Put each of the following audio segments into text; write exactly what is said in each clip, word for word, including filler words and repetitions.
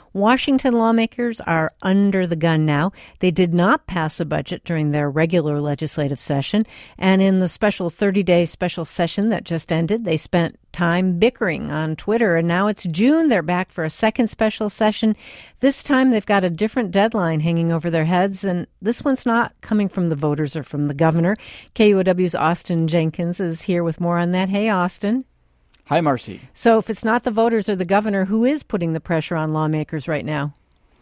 Washington lawmakers are under the gun now. They did not pass a budget during their regular legislative session, and in the special thirty-day special session that just ended, they spent time bickering on Twitter, and now it's June. They're back for a second special session. This time they've got a different deadline hanging over their heads, and this one's not coming from the voters or from the governor. K U O W's Austin Jenkins is here with more on that. Hey, Austin. Hi, Marcy. So if it's not the voters or the governor, who is putting the pressure on lawmakers right now?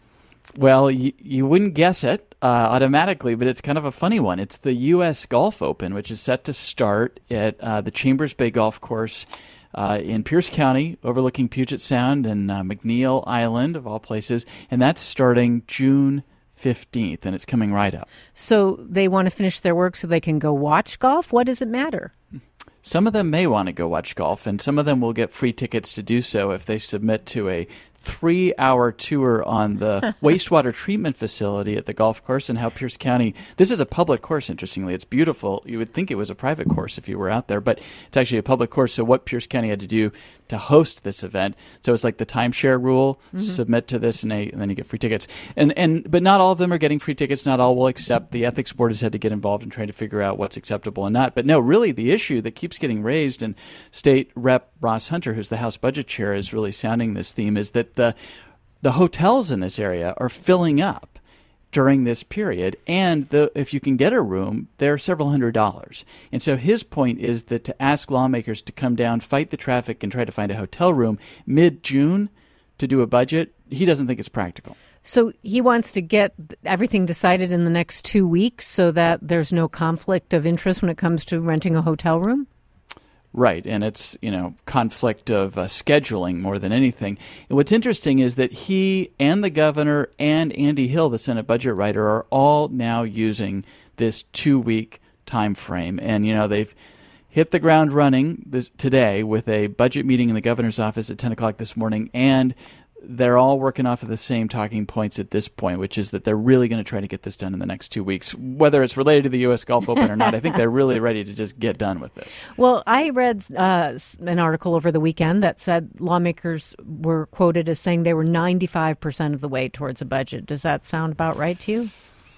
Well, you, you wouldn't guess it uh, automatically, but it's kind of a funny one. It's the U S Golf Open, which is set to start at uh, the Chambers Bay Golf Course uh, in Pierce County, overlooking Puget Sound and uh, McNeil Island, of all places. And that's starting June fifteenth, and it's coming right up. So they want to finish their work so they can go watch golf? What does it matter? Some of them may want to go watch golf, and some of them will get free tickets to do so if they submit to a three-hour tour on the wastewater treatment facility at the golf course and how Pierce County – this is a public course, interestingly. It's beautiful. You would think it was a private course if you were out there, but it's actually a public course. So what Pierce County had to do to host this event – so it's like the timeshare rule, mm-hmm. submit to this and, they, and then you get free tickets. And and But not all of them are getting free tickets. Not all will accept. The ethics board has had to get involved in trying to figure out what's acceptable and not. But no, really the issue that keeps getting raised, and State Rep Ross Hunter, who's the House Budget Chair, is really sounding this theme, is that the the hotels in this area are filling up during this period, and the if you can get a room, they're several hundred dollars. And so his point is that to ask lawmakers to come down, fight the traffic, and try to find a hotel room mid-June to do a budget, he doesn't think it's practical. So he wants to get everything decided in the next two weeks so that there's no conflict of interest when it comes to renting a hotel room? Right, and it's, you know, conflict of uh, scheduling more than anything. And what's interesting is that he and the governor and Andy Hill, the Senate budget writer, are all now using this two-week time frame. And, you know, they've hit the ground running this, today with a budget meeting in the governor's office at ten o'clock this morning, and they're all working off of the same talking points at this point, which is that they're really going to try to get this done in the next two weeks. Whether it's related to the U S Golf Open or not, I think they're really ready to just get done with this. Well, I read uh, an article over the weekend that said lawmakers were quoted as saying they were ninety-five percent of the way towards a budget. Does that sound about right to you?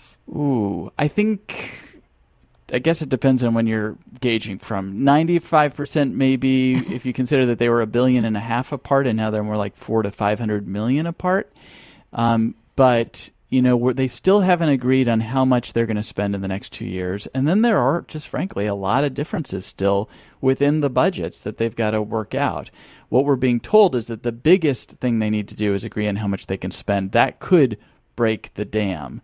Ooh, I think... I guess it depends on when you're gauging from. ninety-five percent maybe if you consider that they were a billion and a half apart and now they're more like four to five hundred million apart. Um, but, you know, we're, they still haven't agreed on how much they're going to spend in the next two years. And then there are, just frankly, a lot of differences still within the budgets that they've got to work out. What we're being told is that the biggest thing they need to do is agree on how much they can spend. That could break the dam.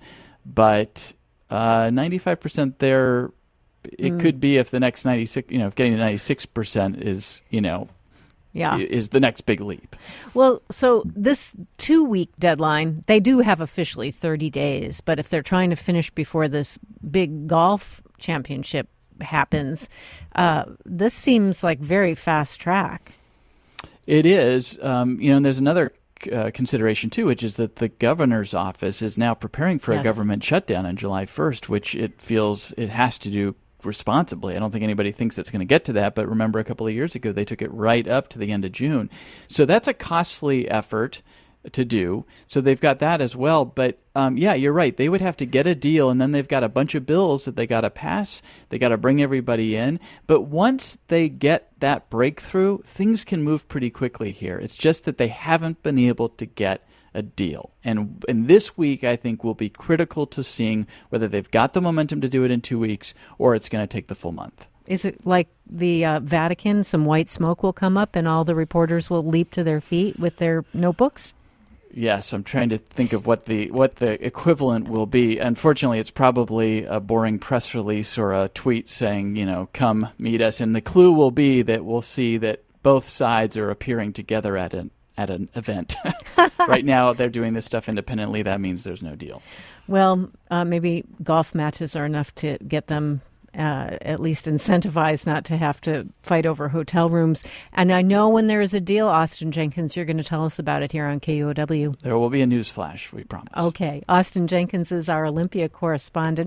But uh, ninety-five percent there... It mm. could be if the next ninety-six, you know, if getting to ninety-six percent is, you know, yeah. is the next big leap. Well, so this two-week deadline, they do have officially thirty days, but if they're trying to finish before this big golf championship happens, uh, this seems like very fast track. It is. Um, you know, and there's another Uh, consideration, too, which is that the governor's office is now preparing for yes. a government shutdown on July first, which it feels it has to do responsibly. I don't think anybody thinks it's going to get to that, but remember a couple of years ago, they took it right up to the end of June. So that's a costly effort to do. So they've got that as well. But um, yeah, you're right. They would have to get a deal, and then they've got a bunch of bills that they got to pass. They got to bring everybody in. But once they get that breakthrough, things can move pretty quickly here. It's just that they haven't been able to get a deal. And, and this week, I think, will be critical to seeing whether they've got the momentum to do it in two weeks or it's going to take the full month. Is it like the uh, Vatican? Some white smoke will come up and all the reporters will leap to their feet with their notebooks? Yes, I'm trying to think of what the what the equivalent will be. Unfortunately, it's probably a boring press release or a tweet saying, you know, come meet us. And the clue will be that we'll see that both sides are appearing together at an at an event. Right now, they're doing this stuff independently. That means there's no deal. Well, uh, maybe golf matches are enough to get them Uh, at least incentivized not to have to fight over hotel rooms. And I know when there is a deal, Austin Jenkins, you're going to tell us about it here on K U O W. There will be a news flash, we promise. Okay. Austin Jenkins is our Olympia correspondent.